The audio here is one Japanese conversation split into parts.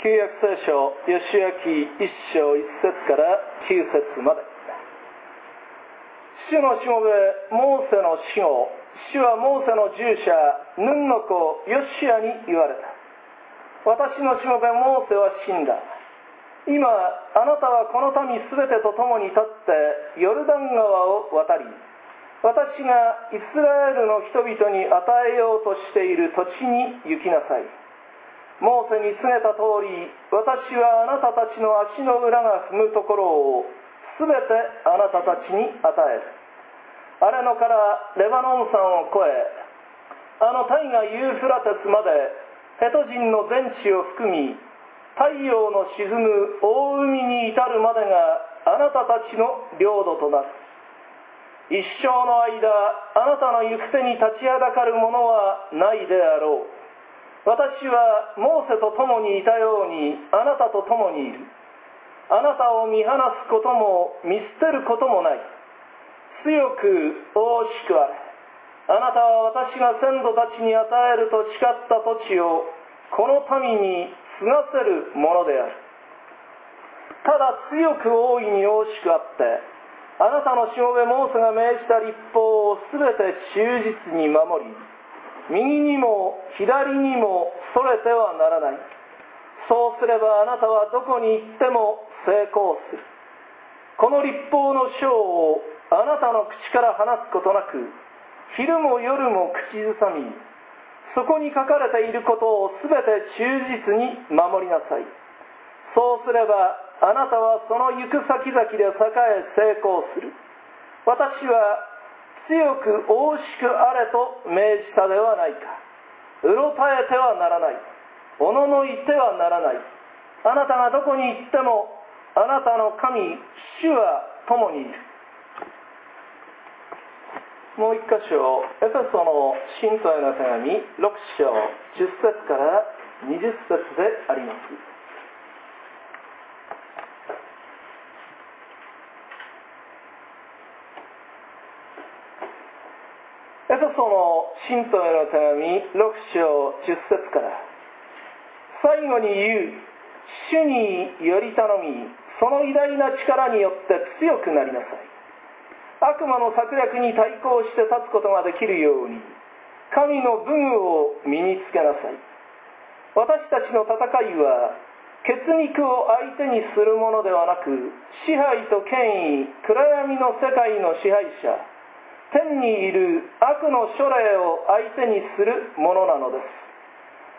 旧約聖書ヨシュア記1章1節から9節まで。主のしもべモーセの死後、主はモーセの従者ヌンの子ヨシュアに言われた。私のしもべモーセは死んだ。今あなたはこの民すべてと共に立ってヨルダン川を渡り、私がイスラエルの人々に与えようとしている土地に行きなさい。モーセに告げた通り、私はあなたたちの足の裏が踏むところをすべてあなたたちに与える。アレノからレバノン山を越え、あの大河ユーフラテスまでヘト人の全地を含み、太陽の沈む大海に至るまでがあなたたちの領土となる。一生の間、あなたの行く手に立ちはだかるものはないであろう。私はモーセと共にいたようにあなたと共にいる。あなたを見放すことも見捨てることもない。強く大しくあれ。あなたは私が先祖たちに与えると誓った土地をこの民に継がせるものである。ただ強く大いに大しくあって、あなたのしもべモーセが命じた律法をすべて忠実に守り、右にも左にもそれてはならない。そうすればあなたはどこに行っても成功する。この律法の書をあなたの口から話すことなく、昼も夜も口ずさみ、そこに書かれていることをすべて忠実に守りなさい。そうすればあなたはその行く先々で栄え成功する。私は強く大しくあれと命じたではないか。うろたえてはならない。おののいてはならない。あなたがどこに行ってもあなたの神主は共にいる。もう一箇所、エペソの信徒への手紙6章10節から20節であります。エペソの信徒への手紙6章10節から、最後に言う、主により頼み、その偉大な力によって強くなりなさい。悪魔の策略に対抗して立つことができるように、神の武具を身につけなさい。私たちの戦いは、血肉を相手にするものではなく、支配と権威、暗闇の世界の支配者、天にいる悪の諸霊を相手にするものなのです。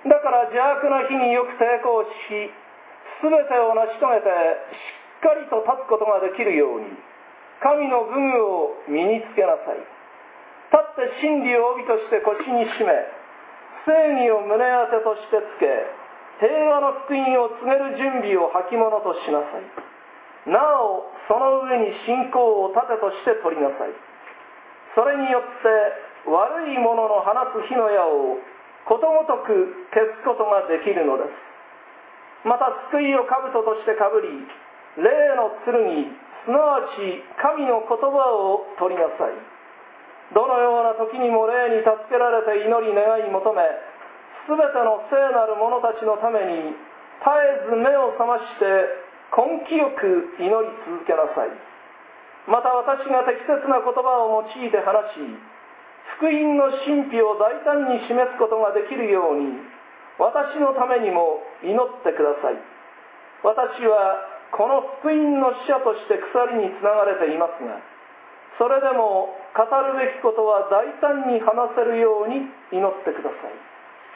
だから邪悪な日によく抵抗し、すべてを成し遂げてしっかりと立つことができるように、神の武具を身につけなさい。立って真理を帯として腰に締め、正義を胸当てとしてつけ、平和の福音を告げる準備を履物としなさい。なおその上に信仰を盾として取りなさい。それによって悪い者の放つ火の矢をことごとく消すことができるのです。また救いを兜としてかぶり、霊の剣、すなわち神の言葉を取りなさい。どのような時にも霊に助けられて祈り願い求め、すべての聖なる者たちのために絶えず目を覚まして根気よく祈り続けなさい。また私が適切な言葉を用いて話し、福音の神秘を大胆に示すことができるように、私のためにも祈ってください。私はこの福音の使者として鎖につながれていますが、それでも語るべきことは大胆に話せるように祈ってください。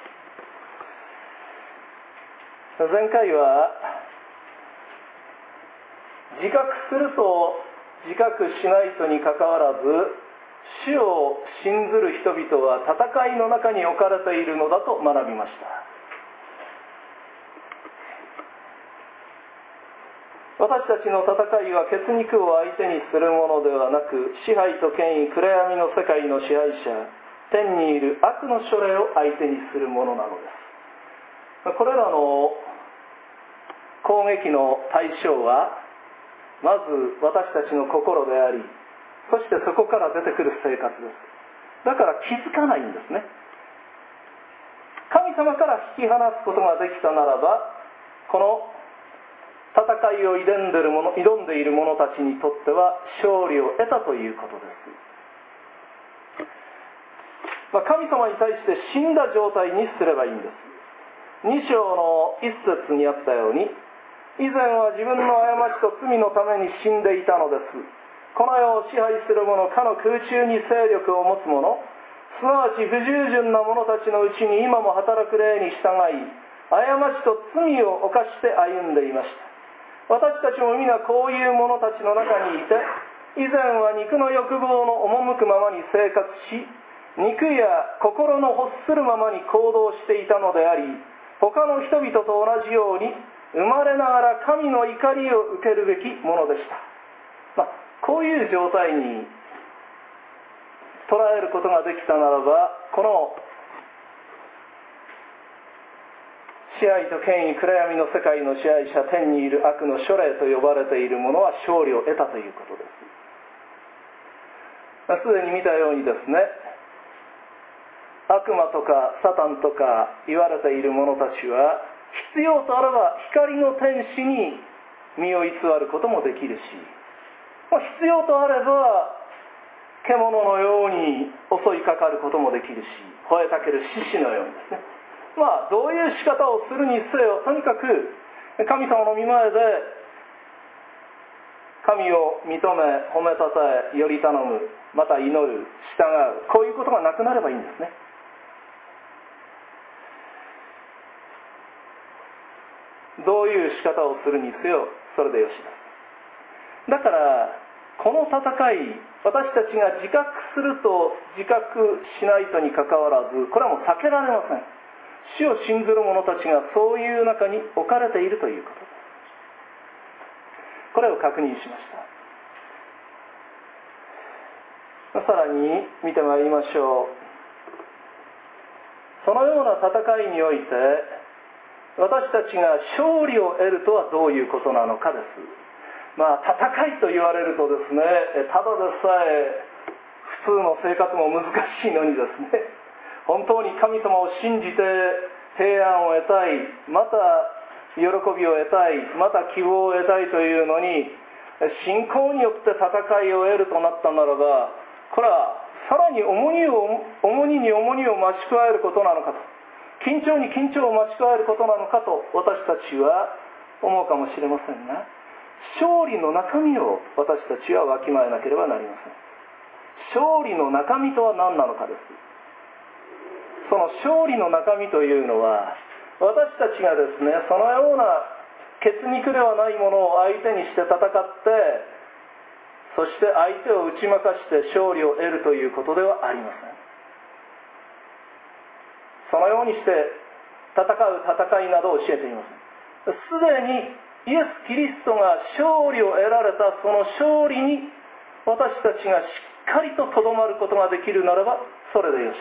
前回は自覚すると自覚しないとにかかわらず、主を信ずる人々は戦いの中に置かれているのだと学びました。私たちの戦いは血肉を相手にするものではなく、支配と権威、暗闇の世界の支配者、天にいる悪の諸霊を相手にするものなのです。これらの攻撃の対象は、まず私たちの心であり、そしてそこから出てくる生活です。だから気づかないんですね。神様から引き離すことができたならば、 この戦いを挑んでいる者たちにとっては勝利を得たということです。神様に対して死んだ状態にすればいいんです。2章の1節にあったように、以前は自分の過ちと罪のために死んでいたのです。この世を支配する者、かの空中に勢力を持つ者、すなわち不従順な者たちのうちに今も働く霊に従い、過ちと罪を犯して歩んでいました。私たちも皆こういう者たちの中にいて、以前は肉の欲望の赴くままに生活し、肉や心の欲するままに行動していたのであり、他の人々と同じように生まれながら神の怒りを受けるべきものでした。こういう状態に捉えることができたならば、この支配と権威、暗闇の世界の支配者、天にいる悪の諸霊と呼ばれている者は勝利を得たということです。すでに見たようにですね、悪魔とかサタンとか言われている者たちは、必要とあれば光の天使に身を偽ることもできるし、必要とあれば獣のように襲いかかることもできるし、吠えたける獅子のようにですね、どういう仕方をするにせよ、とにかく神様の御前で神を認め、褒めたたえ、より頼む、また祈る、従う、こういうことがなくなればいいんですね。どういう仕方をするにせよ、それでよしです。だからこの戦い、私たちが自覚すると自覚しないとにかかわらず、これはもう避けられません。主を信ずる者たちがそういう中に置かれているということです。これを確認しました。さらに見てまいりましょう。そのような戦いにおいて、私たちが勝利を得るとはどういうことなのかです。戦いと言われるとですね、ただでさえ普通の生活も難しいのにですね、本当に神様を信じて平安を得たい、また喜びを得たい、また希望を得たいというのに、信仰によって戦いを得るとなったならば、これはさらに重荷に重荷を増し加えることなのかと、緊張に緊張を増し加えることなのかと私たちは思うかもしれませんが、勝利の中身を私たちはわきまえなければなりません。勝利の中身とは何なのかです。その勝利の中身というのは、私たちがですね、そのような血肉ではないものを相手にして戦って、そして相手を打ち負かして勝利を得るということではありません。そのようにして戦う戦いなどを教えていません。すでにイエス・キリストが勝利を得られたその勝利に私たちがしっかりととどまることができるならばそれでよしです。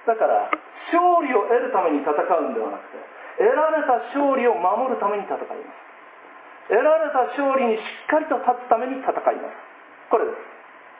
だから勝利を得るために戦うんではなくて、得られた勝利を守るために戦います。得られた勝利にしっかりと立つために戦います。これです。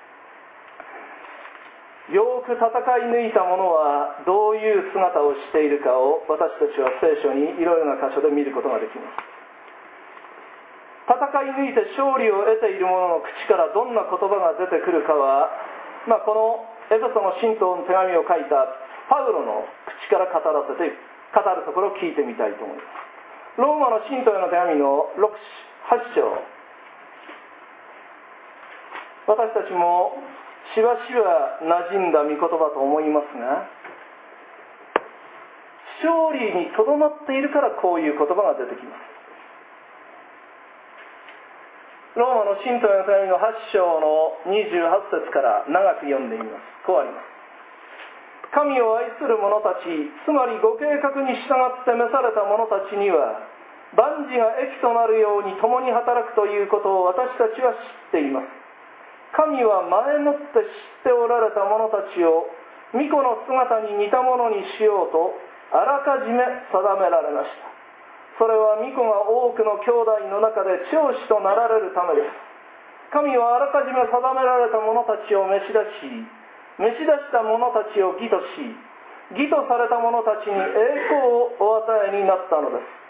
よく戦い抜いた者はどういう姿をしているかを私たちは聖書にいろいろな箇所で見ることができます。戦い抜いて勝利を得ている者の口からどんな言葉が出てくるかは、このエペソの信徒の手紙を書いたパウロの口から語るところを聞いてみたいと思います。ローマの信徒への手紙の8章、私たちもしばしば馴染んだ御言葉と思いますが、勝利にとどまっているからこういう言葉が出てきます。ローマの信徒への手紙の8章の28節から長く読んでみます。こうあります。神を愛する者たち、つまりご計画に従って召された者たちには、万事が益となるように共に働くということを私たちは知っています。神は前もって知っておられた者たちを御子の姿に似たものにしようとあらかじめ定められました。それは御子が多くの兄弟の中で長子となられるためです。神はあらかじめ定められた者たちを召し出した者たちを義とし、義とされた者たちに栄光をお与えになったのです。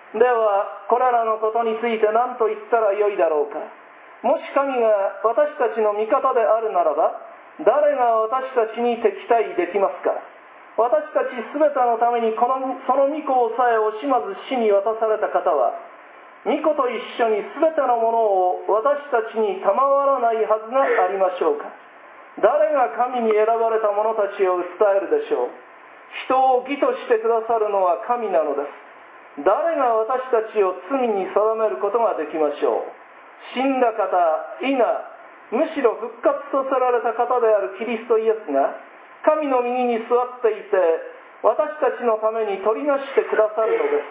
ではこれらのことについて何と言ったらよいだろうか。もし神が私たちの味方であるならば、誰が私たちに敵対できますか。私たちすべてのためにその御子をさえ惜しまず死に渡された方は、御子と一緒にすべてのものを私たちに賜らないはずがありましょうか。誰が神に選ばれた者たちを訴えるでしょう。人を義としてくださるのは神なのです。誰が私たちを罪に定めることができましょう。死んだ方、否、むしろ復活させられた方であるキリストイエスが神の右に座っていて、私たちのために取りなしてくださるのです。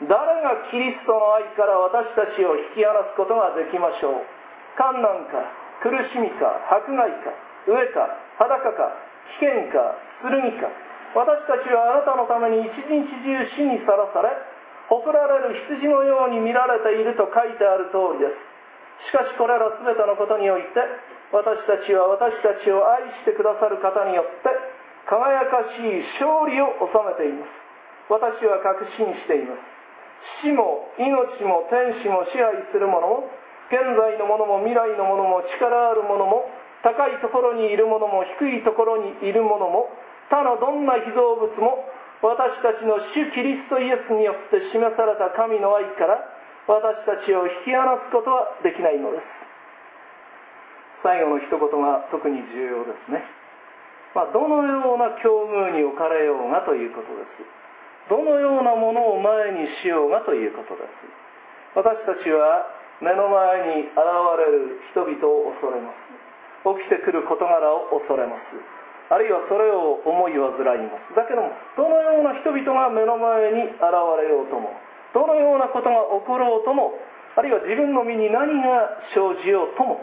誰がキリストの愛から私たちを引き離すことができましょう。患難か、苦しみか、迫害か、飢えか、裸か、危険か、剣か、私たちはあなたのために一日中死にさらされ、ほふられる羊のように見られていると書いてある通りです。しかしこれらすべてのことにおいて、私たちは私たちを愛してくださる方によって輝かしい勝利を収めています。私は確信しています。死も命も天使も支配するものも、現在のものも未来のものも、力あるものも、高いところにいるものも低いところにいるものも、他のどんな被造物も、私たちの主キリストイエスによって示された神の愛から私たちを引き離すことはできないのです。最後の一言が特に重要ですね。どのような境遇に置かれようがということです。どのようなものを前にしようがということです。私たちは目の前に現れる人々を恐れます。起きてくる事柄を恐れます。あるいはそれを思い煩います。だけども、どのような人々が目の前に現れようとも、どのようなことが起ころうとも、あるいは自分の身に何が生じようとも、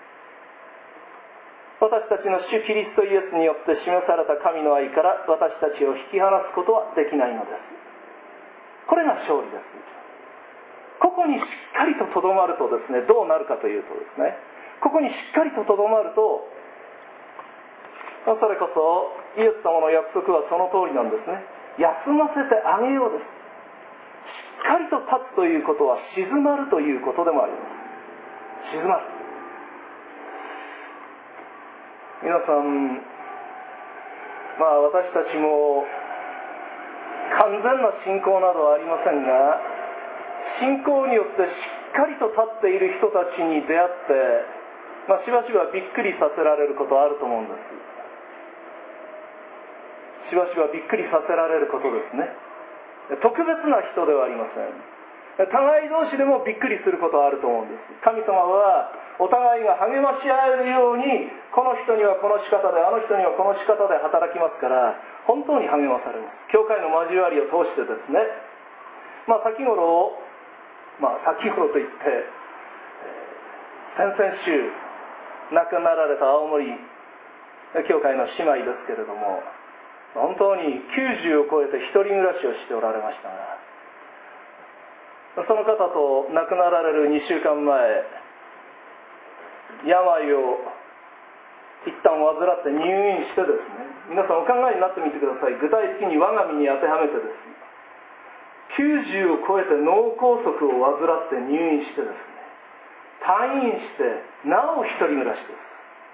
私たちの主キリストイエスによって示された神の愛から私たちを引き離すことはできないのです。これが勝利です。ここにしっかりととどまるとですね、どうなるかというとですね、ここにしっかりととどまると、それこそイエス様の約束はその通りなんですね。休ませてあげようです。しっかりと立つということは静まるということでもあります。静まる。皆さん、私たちも完全な信仰などはありませんが、信仰によってしっかりと立っている人たちに出会って、しばしばびっくりさせられることはあると思うんです。しばしばびっくりさせられることですね。特別な人ではありません。互い同士でもびっくりすることはあると思うんです。神様はお互いが励まし合えるように、この人にはこの仕方で、あの人にはこの仕方で働きますから、本当に励まされます。教会の交わりを通してですね、先頃といって先々週亡くなられた青森教会の姉妹ですけれども、本当に90を超えて一人暮らしをしておられましたが、その方と亡くなられる2週間前、病を一旦患って入院してですね、皆さんお考えになってみてください。具体的に我が身に当てはめてですね、90を超えて脳梗塞を患って入院してですね、退院してなお一人暮らしです。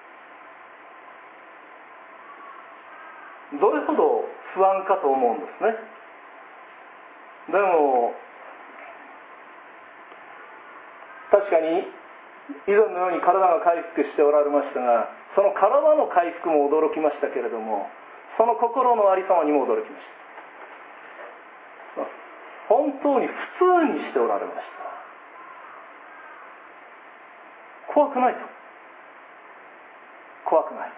どれほど不安かと思うんですね。でも確かに以前のように体が回復しておられましたが、その体の回復も驚きましたけれども、その心のありさまにも驚きました。本当に普通にしておられました。怖くないと。怖くない。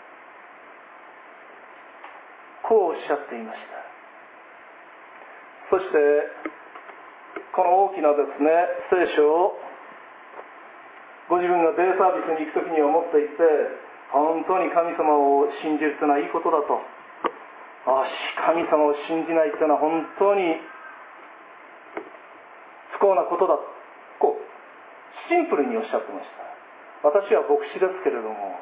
こうおっしゃっていました。そしてこの大きなですね、聖書をご自分がデイサービスに行くときには持っていって、本当に神様を信じるというのはいいことだと。神様を信じないというのは本当に不幸なことだ。こうシンプルにおっしゃってました。私は牧師ですけれども、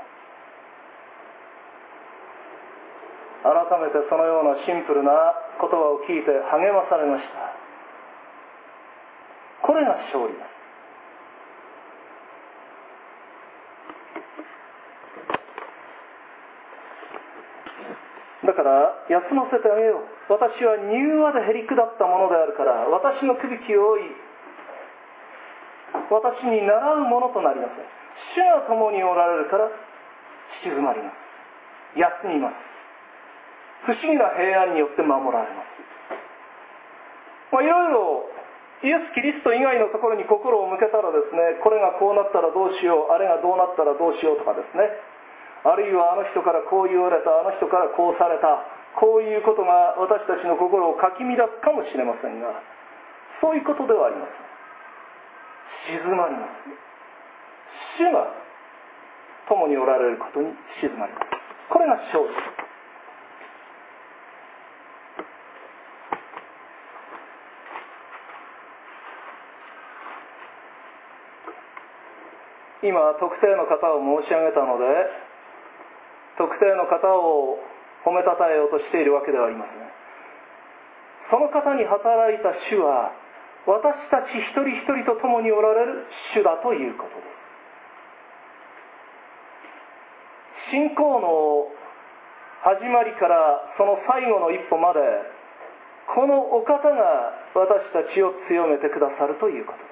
改めてそのようなシンプルな言葉を聞いて励まされました。 これが勝利です。だから休ませてあげよう。私は柔和でへり下ったものであるから、私のくびきを負い、私に倣うものとなりなさい。主が共におられるから静まります。休みます。不思議な平安によって守られます。いろいろイエス・キリスト以外のところに心を向けたらですね、これがこうなったらどうしよう、あれがどうなったらどうしようとかですね、あるいはあの人からこう言われた、あの人からこうされた、こういうことが私たちの心をかき乱すかもしれませんが、そういうことではありません。静まります。主が共におられることに静まります。これが勝利です。今特定の方を申し上げたので、特定の方を褒めたたえようとしているわけではありません。その方に働いた主は、私たち一人一人と共におられる主だということです。信仰の始まりからその最後の一歩まで、このお方が私たちを強めてくださるということです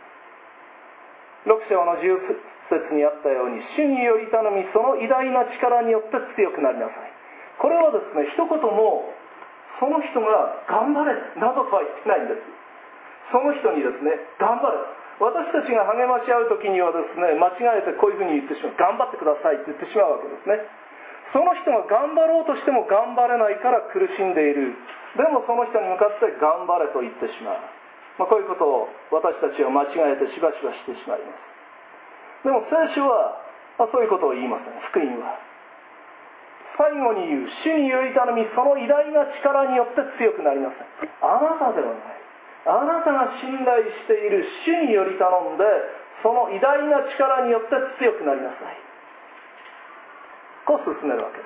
。6章の10節にあったように、主により頼み、その偉大な力によって強くなりなさい。これはですね、一言もその人が頑張れなどとは言ってないんです。その人にですね、頑張れ、私たちが励まし合う時にはですね、間違えてこういうふうに言ってしまう、頑張ってくださいって言ってしまうわけですね。その人が頑張ろうとしても頑張れないから苦しんでいる。でもその人に向かって頑張れと言ってしまう、こういうことを私たちは間違えてしばしばしてしまいます。でも聖書はそういうことを言いません。福音は最後に言う、主により頼み、その偉大な力によって強くなりなさい。あなたではない、あなたが信頼している主により頼んで、その偉大な力によって強くなりなさい。こう進めるわけです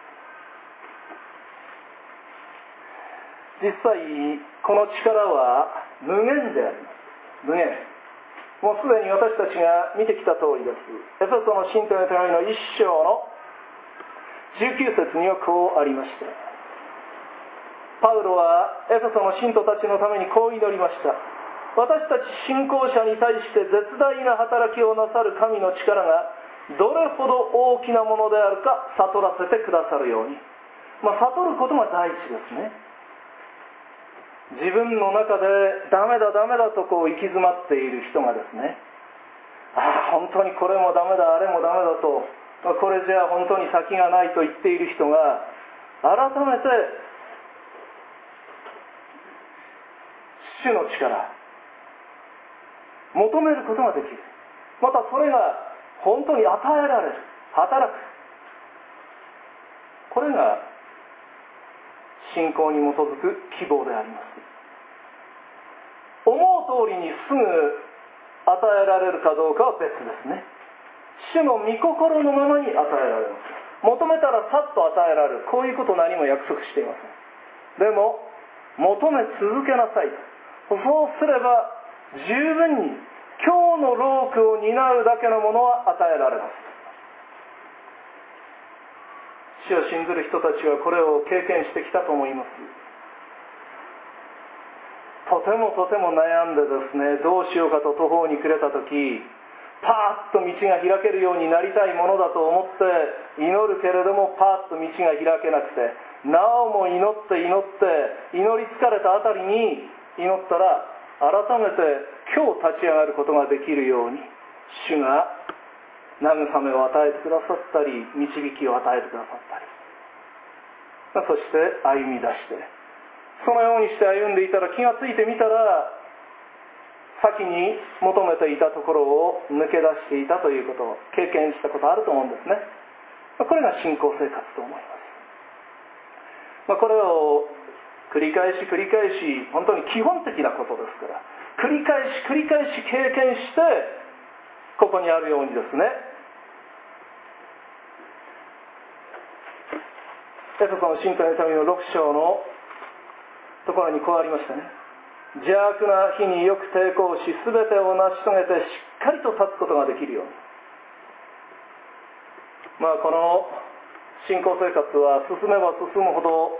。実際この力は無限であります。無限。もうすでに私たちが見てきた通りです。エペソの信徒の手紙の1章の19節にはこうありました。パウロはエペソの信徒たちのためにこう祈りました。私たち信仰者に対して絶大な働きをなさる神の力がどれほど大きなものであるか悟らせてくださるように。悟ることが第一ですね。自分の中でダメだダメだと行き詰まっている人がですね、本当にこれもダメだあれもダメだと、これじゃ本当に先がないと言っている人が改めて主の力求めることができる。またそれが本当に与えられる、働く。これが信仰に基づく希望であります。思う通りにすぐ与えられるかどうかは別ですね。主の御心のままに与えられます。求めたらさっと与えられる、こういうこと何も約束していません。でも求め続けなさい。そうすれば十分に今日の労苦を担うだけのものは与えられます。主を信ずる人たちはこれを経験してきたと思います。とても悩んでですね、どうしようかと途方に暮れた時、パーッと道が開けるようになりたいものだと思って祈るけれども、パーッと道が開けなくて、なおも祈って祈り疲れたあたりに祈ったら、改めて今日立ち上がることができるように主が慰めを与えてくださったり、導きを与えてくださったり、そして歩み出して、そのようにして歩んでいたら、気がついてみたら先に求めていたところを抜け出していたということを経験したことあると思うんですね。これが信仰生活と思います。これを繰り返し本当に基本的なことですから、繰り返し経験してここにあるようにですね、エペソの信徒のための6章のところにこうありましたね。 邪悪な日によく抵抗し、すべてを成し遂げてしっかりと立つことができるように。この信仰生活は進めば進むほど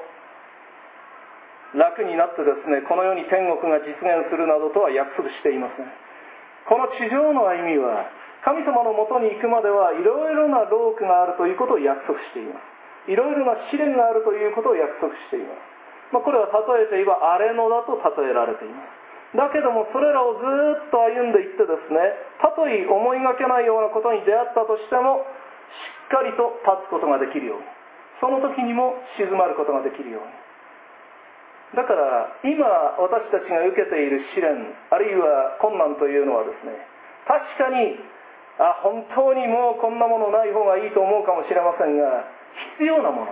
楽になってですね、この世に天国が実現するなどとは約束していません。この地上の歩みは神様のもとに行くまではいろいろな労苦があるということを約束しています。いろいろな試練があるということを約束しています。これは例えて言えば荒れ野だと例えられています。だけどもそれらをずっと歩んでいってですね、たとえ思いがけないようなことに出会ったとしてもしっかりと立つことができるように、その時にも静まることができるように。だから今私たちが受けている試練あるいは困難というのはですね、確かに本当にもうこんなものない方がいいと思うかもしれませんが、必要なものです。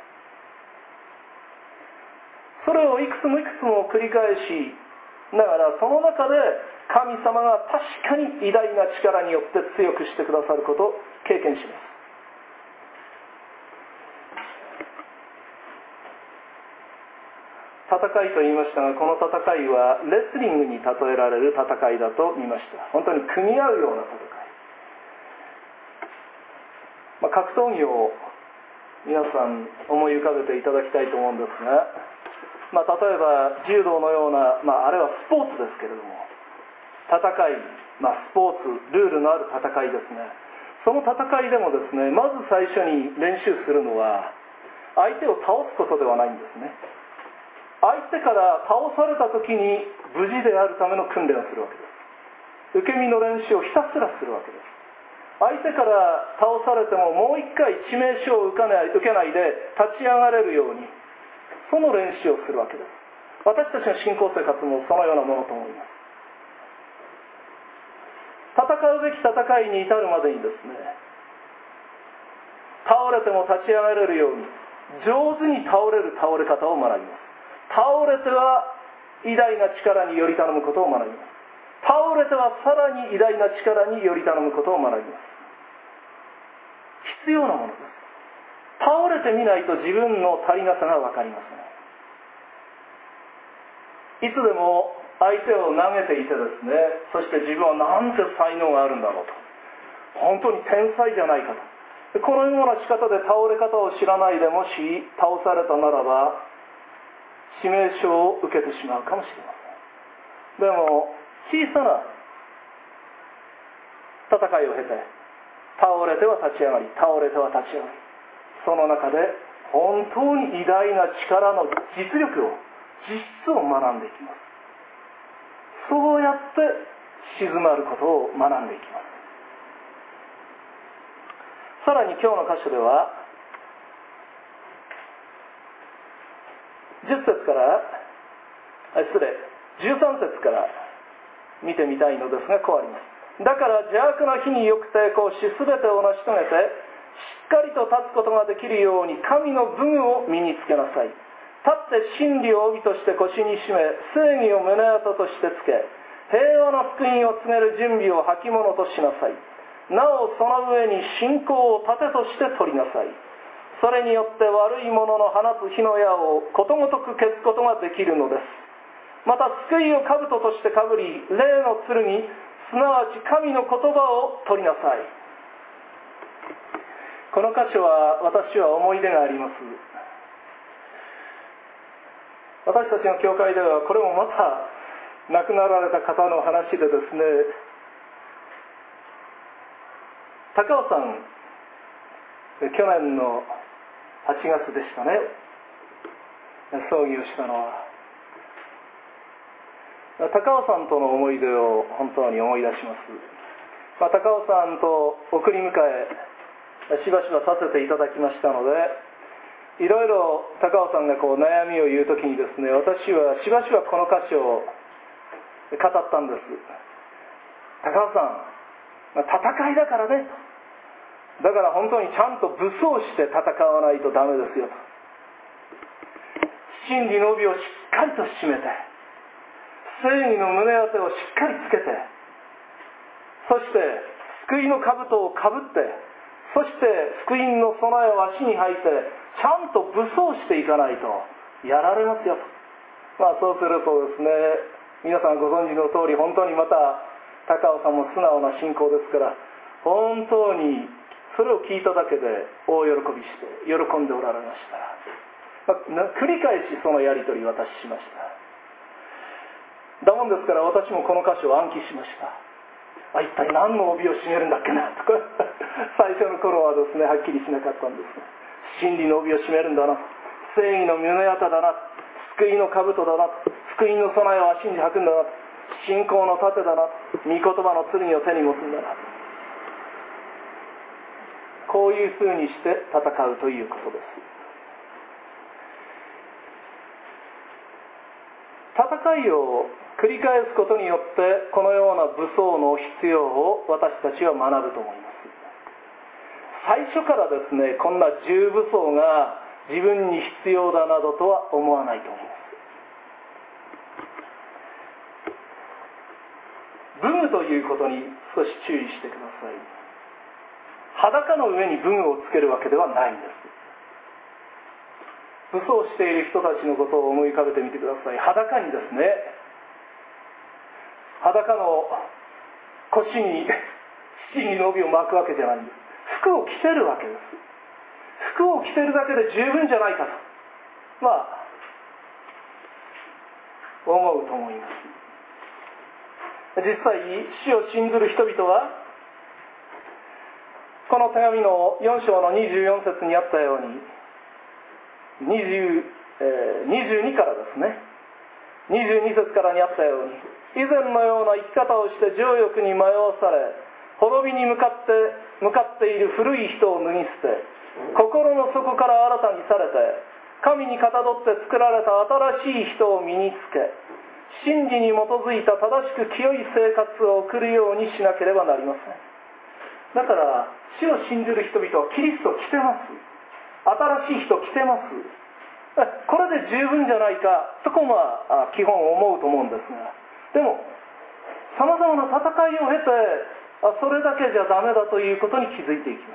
それをいくつもいくつも繰り返しながら、その中で神様が確かに偉大な力によって強くしてくださることを経験します。戦いと言いましたが、この戦いはレスリングに例えられる戦いだと見ました。本当に組み合うような戦い。格闘技を皆さん思い浮かべていただきたいと思うんですが、例えば柔道のような、あれはスポーツですけれども、戦い、スポーツルールのある戦いですね。その戦いでもですね、まず最初に練習するのは相手を倒すことではないんですね。相手から倒された時に無事であるための訓練をするわけです。受け身の練習をひたすらするわけです。相手から倒されてももう一回致命傷を受けないで立ち上がれるように、その練習をするわけです。私たちの信仰生活もそのようなものと思います。戦うべき戦いに至るまでにですね、倒れても立ち上がれるように上手に倒れる倒れ方を学びます。倒れては偉大な力により頼むことを学びます。倒れてはさらに偉大な力により頼むことを学びます。必要なものです。倒れてみないと自分の足りなさが分かりません。いつでも相手を投げていてですね、そして自分はなんて才能があるんだろうと、本当に天才じゃないかと、このような仕方で倒れ方を知らないでもし倒されたならば致命傷を受けてしまうかもしれません。でも小さな戦いを経て、倒れては立ち上がり、倒れては立ち上がり、その中で本当に偉大な力の実力を、実質を学んでいきます。そうやって静まることを学んでいきます。さらに今日の箇所では13節から見てみたいのですが、こうあります。だから邪悪な日によく抵抗し、すべてを成し遂げてしっかりと立つことができるように神の武具を身につけなさい。立って真理を帯として腰に締め、正義を胸当としてつけ、平和の福音を告げる準備を履物としなさい。なおその上に信仰を盾として取りなさい。それによって悪い者の放つ火の矢をことごとく消すことができるのです。また救いを兜としてかぶり、霊の剣、すなわち神の言葉を取りなさい。この箇所は私は思い出があります。私たちの教会ではこれもまた亡くなられた方の話でですね、高尾さん、去年の8月でしたね、葬儀をしたのは。高尾さんとの思い出を本当に思い出します。高尾さんと送り迎えしばしばさせていただきましたので、いろいろ高尾さんが悩みを言うときにですね、私はしばしばこの箇所を語ったんです。高尾さん、戦いだからねと、だから本当にちゃんと武装して戦わないとダメですよと、真理の帯をしっかりと締めて、正義の胸当てをしっかりつけて、そして救いの兜をかぶって、そして福音の備えを足に履いて、ちゃんと武装していかないとやられますよと。 そうするとですね、皆さんご存知の通り、本当にまた高尾さんも素直な信仰ですから、本当にそれを聞いただけで大喜びして喜んでおられました。繰り返しそのやり取りを私しました。だもんですから私もこの箇所を暗記しました。一体何の帯を締めるんだっけなとか最初の頃はですね、はっきりしなかったんです。真理の帯を締めるんだな、正義の胸旗だな、救いの兜だな、福音の備えを足に履くんだな、信仰の盾だな、御言葉の剣を手に持つんだな、こういうふうにして戦うということです。戦いを繰り返すことによってこのような武装の必要を私たちは学ぶと思います。最初からですね、こんな重武装が自分に必要だなどとは思わないと思います。武具ということに少し注意してください。裸の上に武具をつけるわけではないんです。武装している人たちのことを思い浮かべてみてください。裸にですね、裸の腰に七に帯を巻くわけじゃないんです。服を着てるわけです。服を着てるだけで十分じゃないかと思うと思います。実際死を信ずる人々はこの手紙の4章の24節にあったように22からですね、22節からにあったように、以前のような生き方をして情欲に迷わされ滅びに向かっている古い人を脱ぎ捨て、心の底から新たにされて神にかたどって作られた新しい人を身につけ、真理に基づいた正しく清い生活を送るようにしなければなりません。だから死を信じる人々はキリストを着てます。新しい人を着てます。これで十分じゃないか、そこは基本思うと思うんですが、でもさまざまな戦いを経てそれだけじゃダメだということに気づいていきます。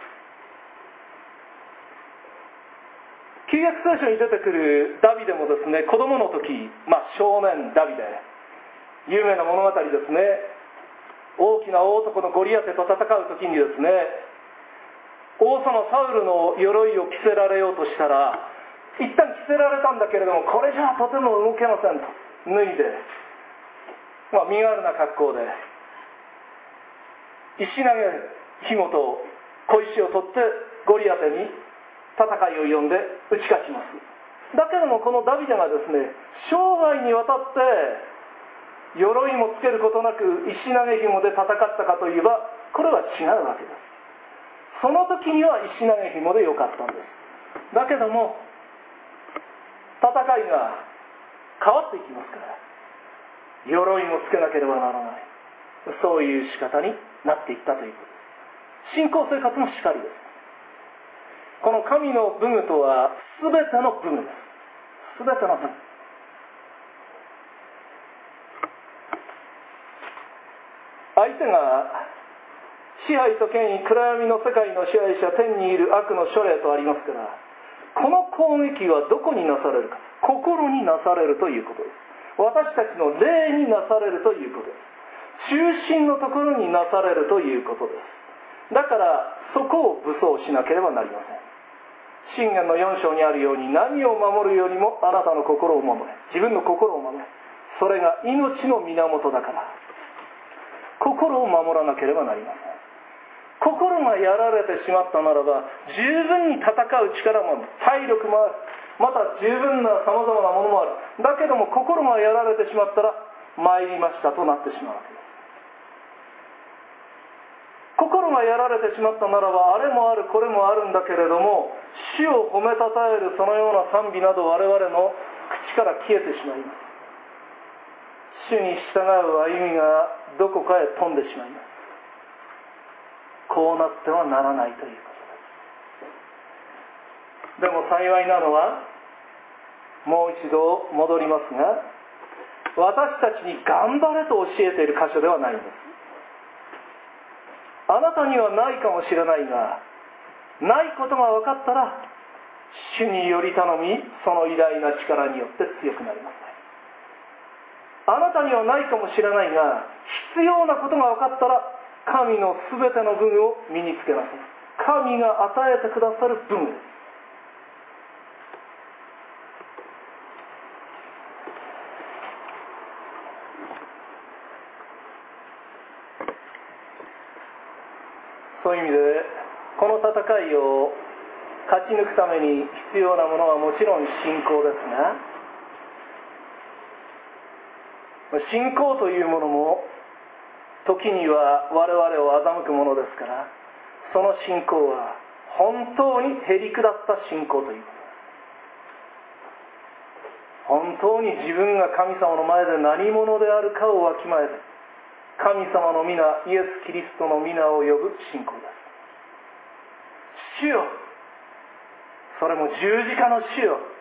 旧約聖書に出てくるダビデもですね、子供の時、少年ダビデ、有名な物語ですね。大きな大男のゴリアテと戦う時にですね、王様サウルの鎧を着せられようとしたら、一旦着せられたんだけれども、これじゃとても動けませんと脱いで、身軽な格好で石投げ紐と小石を取ってゴリアテに戦いを呼んで打ち勝ちます。だけどもこのダビデがですね、生涯にわたって鎧もつけることなく石投げ紐で戦ったかといえば、これは違うわけです。その時には石投げ紐でよかったんです。だけども戦いが変わっていきますから、鎧もつけなければならない、そういう仕方になっていったということです。信仰生活もしかりです。この神の武具とは全ての武具です。全ての武具。相手が支配と権威、暗闇の世界の支配者、天にいる悪の書霊とありますから、この攻撃はどこになされるか、心になされるということです。私たちの霊になされるということです。中心のところになされるということです。だからそこを武装しなければなりません。箴言の4章にあるように、何を守るよりもあなたの心を守れ、自分の心を守れ、それが命の源だから、心を守らなければなりません。心がやられてしまったならば、十分に戦う力もある、体力もある、また十分なさまざまなものもある。だけども心がやられてしまったら、参りましたとなってしまうわけです。心がやられてしまったならば、あれもあるこれもあるんだけれども、主を褒めたたえるそのような賛美など我々の口から消えてしまいます。主に従う歩みがどこかへ飛んでしまいます。こうなってはならないということです。でも幸いなのは、もう一度戻りますが、私たちに頑張れと教えている箇所ではないんです。あなたにはないかもしれないが、ないことが分かったら主により頼み、その偉大な力によって強くなりなさい。あなたにはないかもしれないが、必要なことが分かったら神のすべての分を身につけなさい。神が与えてくださる分です。そういう意味で、この戦いを勝ち抜くために必要なものはもちろん信仰ですが、信仰というものも時には我々を欺くものですから、その信仰は本当にへりくだった信仰ということです。本当に自分が神様の前で何者であるかをわきまえて、神様の皆、イエス・キリストの皆を呼ぶ信仰です。主よ、それも十字架の主よ、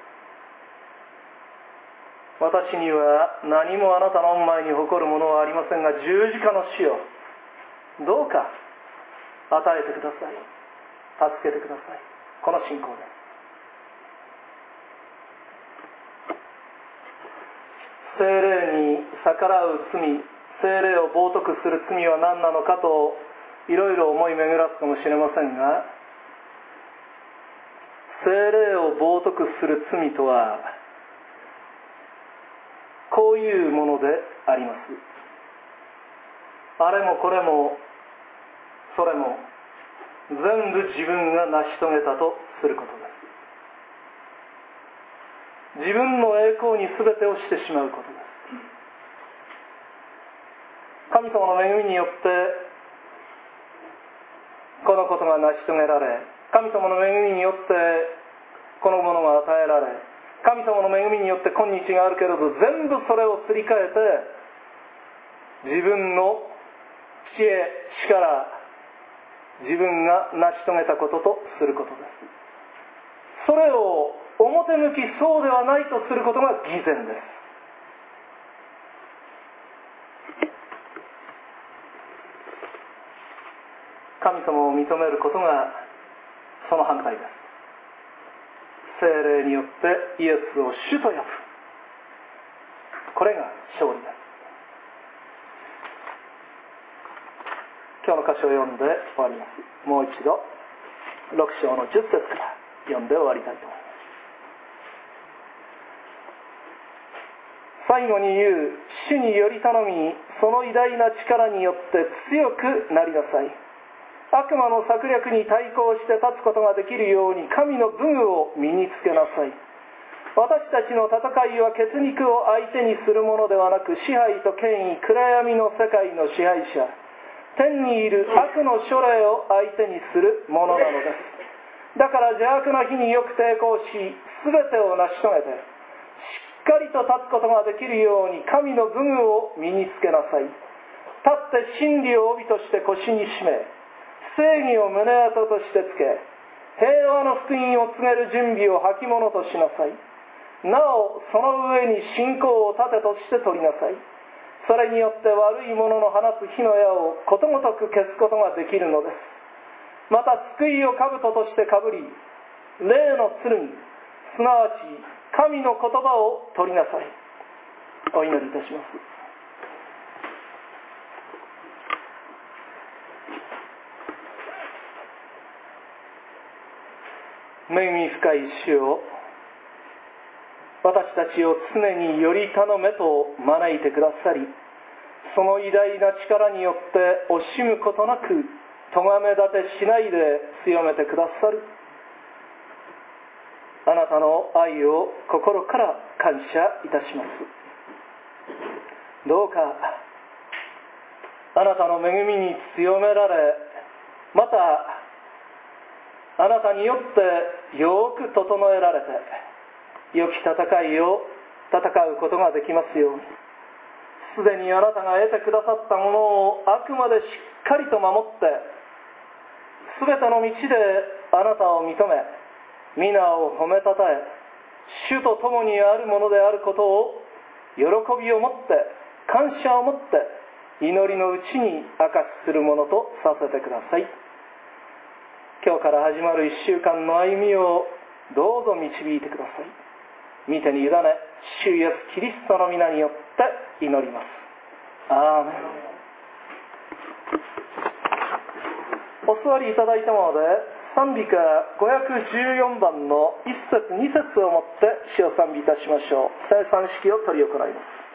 私には何もあなたの前に誇るものはありませんが、十字架の主よ、どうか与えてください、助けてください。この信仰です。聖霊に逆らう罪、聖霊を冒涜する罪は何なのかといろいろ思い巡らすかもしれませんが、聖霊を冒涜する罪とはこういうものであります。あれもこれもそれも全部自分が成し遂げたとすることです。自分の栄光に全てをしてしまうことです。神様の恵みによってこのことが成し遂げられ、神様の恵みによってこのものが与えられ、神様の恵みによって今日があるけれど、全部それをすり替えて自分の知恵、力、自分が成し遂げたこととすることです。それを表向きそうではないとすることが偽善です。神様を認めることがその反対です。聖霊によってイエスを主と呼ぶ、これが勝利です。今日の箇所を読んで終わります。もう一度6章の10節から読んで終わりたいと思います。最後に言う、主により頼み、その偉大な力によって強くなりなさい。悪魔の策略に対抗して立つことができるように神の武具を身につけなさい。私たちの戦いは血肉を相手にするものではなく、支配と権威、暗闇の世界の支配者、天にいる悪の書類を相手にするものなのです。だから邪悪な日によく抵抗し、全てを成し遂げてしっかりと立つことができるように神の武具を身につけなさい。立って真理を帯として腰に締め、正義を胸当としてつけ、平和の福音を告げる準備を履物としなさい。なおその上に信仰を盾として取りなさい。それによって悪い者の放つ火の矢をことごとく消すことができるのです。また救いを兜としてかぶり、霊の剣、すなわち神の言葉を取りなさい。お祈りいたします。恵み深い主よ、私たちを常により頼めと招いてくださり、その偉大な力によって惜しむことなく咎め立てしないで強めてくださるあなたの愛を心から感謝いたします。どうかあなたの恵みに強められ、またあなたによってよく整えられて、良き戦いを戦うことができますように、すでにあなたが得てくださったものをあくまでしっかりと守って、すべての道であなたを認め、皆を褒めたたえ、主と共にあるものであることを喜びを持って感謝を持って祈りのうちに明かしするものとさせてください。今日から始まる1週間の歩みをどうぞ導いてください。御手に委ね、主イエスキリストの皆によって祈ります。アーメン。お座りいただいたもので、賛美歌514番の1節2節をもって主を賛美いたしましょう。聖賛式を執り行います。